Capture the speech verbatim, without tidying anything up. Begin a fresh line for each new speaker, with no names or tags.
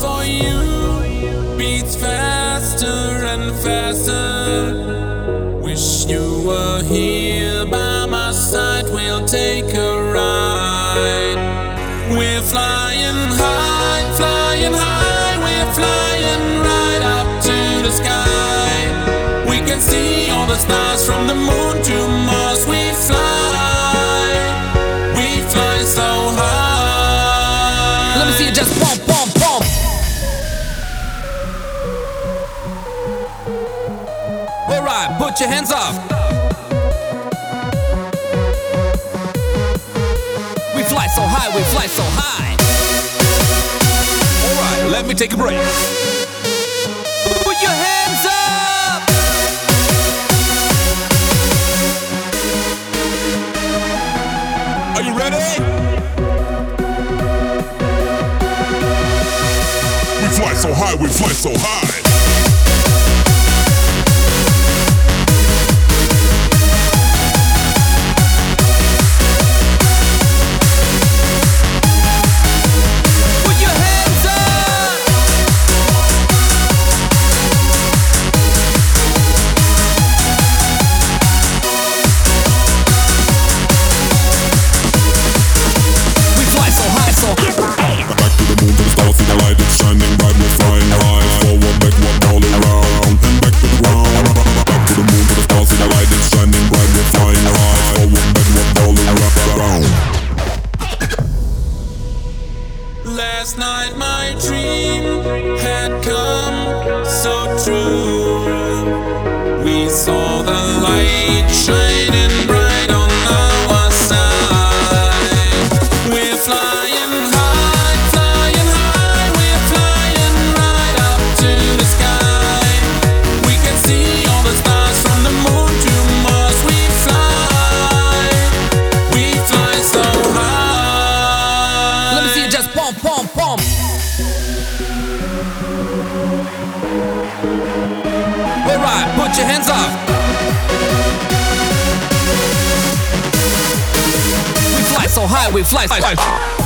for you beats faster and faster. Wish you were here by my side, we'll take a ride. We're flying high, flying high, we're flying right up to the sky. We can see all the stars from the moon to Mars. We fly, we fly so high.
Let me see you just pump, pump, pump. Alright, put your hands up. We fly so high, we fly so high. Alright, let me take a break. Put your hands up. Are you ready?
We fly so high, we fly so high.
Put your hands up. We fly so high, so
Back to the moon, to the stars, see the light, it's shining bright, we're flying high. Forward, backward, all around, and back to the ground. Back to the moon, to the stars, see the light, it's shining bright, we're flying high. Forward, backward, all around.
Last night my dream had come so true. We saw the light shining bright on our side. We're flying high, flying high, we're flying right up to the sky. We can see all the stars from the moon to Mars. We fly, we fly so high.
let me see you just pump, pump, pump. Alright, put your hands up. We fly so high, we fly so high.